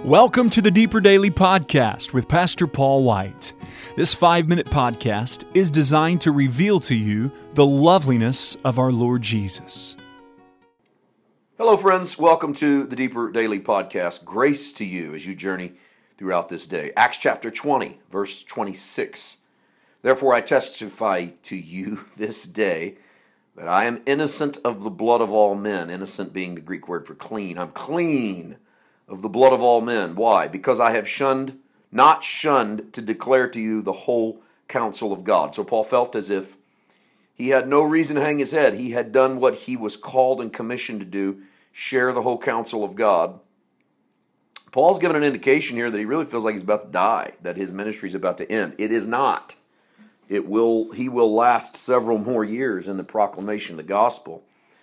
Welcome to the Deeper Daily Podcast with Pastor Paul White. This 5-minute podcast is designed to reveal to you the loveliness of our Lord Jesus. Hello, friends. Welcome to the Deeper Daily Podcast. Grace to you as you journey throughout this day. Acts chapter 20, verse 26. Therefore I testify to you this day that I am innocent of the blood of all men. Innocent being the Greek word for clean. I'm clean of the blood of all men. Why? Because I have not shunned to declare to you the whole counsel of God. So Paul felt as if he had no reason to hang his head. He had done what he was called and commissioned to do, share the whole counsel of God. Paul's given an indication here that he really feels like he's about to die, that his ministry is about to end. It is not. He will last several more years in the proclamation of the gospel.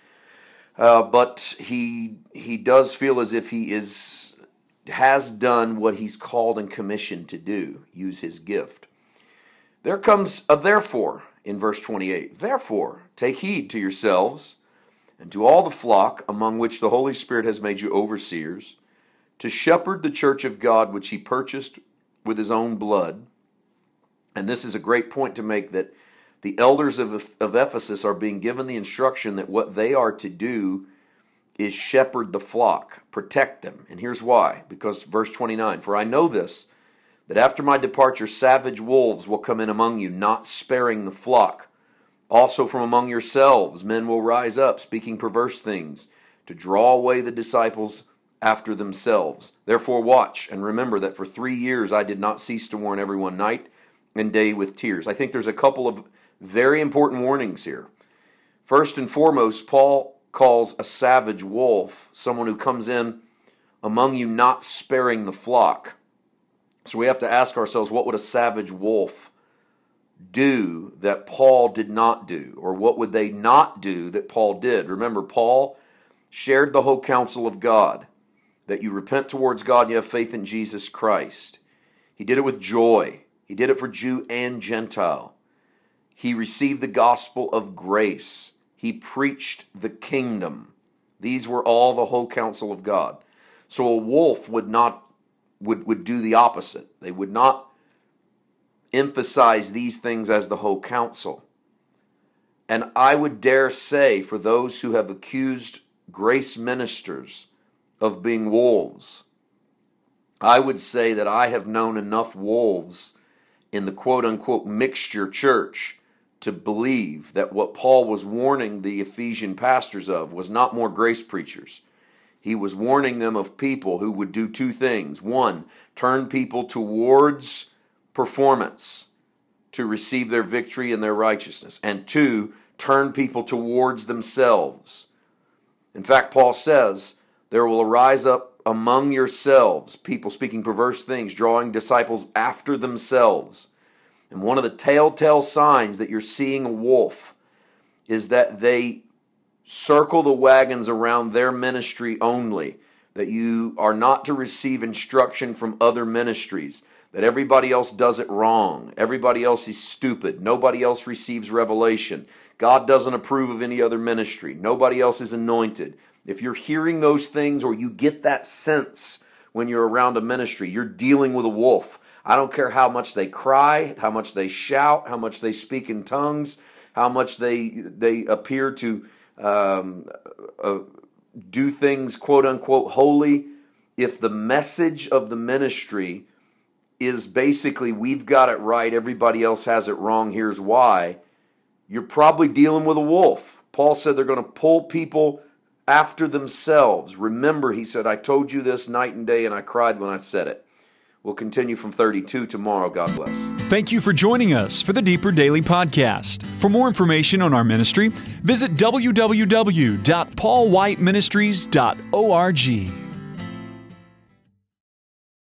But he does feel as if he has done what he's called and commissioned to do, use his gift. There comes a therefore in verse 28. Therefore, take heed to yourselves and to all the flock among which the Holy Spirit has made you overseers, to shepherd the church of God which he purchased with his own blood. And this is a great point to make, that the elders of Ephesus are being given the instruction that what they are to do is shepherd the flock, protect them. And here's why. Because verse 29, for I know this, that after my departure savage wolves will come in among you, not sparing the flock. Also from among yourselves men will rise up, speaking perverse things, to draw away the disciples after themselves. Therefore watch, and remember that for 3 years I did not cease to warn everyone night and day with tears. I think there's a couple of very important warnings here. First and foremost, Paul calls a savage wolf someone who comes in among you not sparing the flock. So we have to ask ourselves, what would a savage wolf do that Paul did not do? Or what would they not do that Paul did? Remember, Paul shared the whole counsel of God, that you repent towards God and you have faith in Jesus Christ. He did it with joy. He did it for Jew and Gentile. He received the gospel of grace. He preached the kingdom. These were all the whole counsel of God. So a wolf would do the opposite. They would not emphasize these things as the whole counsel. And I would dare say, for those who have accused grace ministers of being wolves, I would say that I have known enough wolves in the quote-unquote mixture church to believe that what Paul was warning the Ephesian pastors of was not more grace preachers. He was warning them of people who would do two things. One, turn people towards performance to receive their victory and their righteousness. And two, turn people towards themselves. In fact, Paul says, there will arise up among yourselves people speaking perverse things, drawing disciples after themselves. And one of the telltale signs that you're seeing a wolf is that they circle the wagons around their ministry only, that you are not to receive instruction from other ministries, that everybody else does it wrong, everybody else is stupid, nobody else receives revelation, God doesn't approve of any other ministry, nobody else is anointed. If you're hearing those things or you get that sense when you're around a ministry, you're dealing with a wolf. I don't care how much they cry, how much they shout, how much they speak in tongues, how much they appear to do things quote-unquote holy. If the message of the ministry is basically, we've got it right, everybody else has it wrong, here's why, you're probably dealing with a wolf. Paul said they're going to pull people after themselves. Remember, he said, I told you this night and day, and I cried when I said it. We'll continue from 32 tomorrow. God bless. Thank you for joining us for the Deeper Daily Podcast. For more information on our ministry, visit www.paulwhiteministries.org.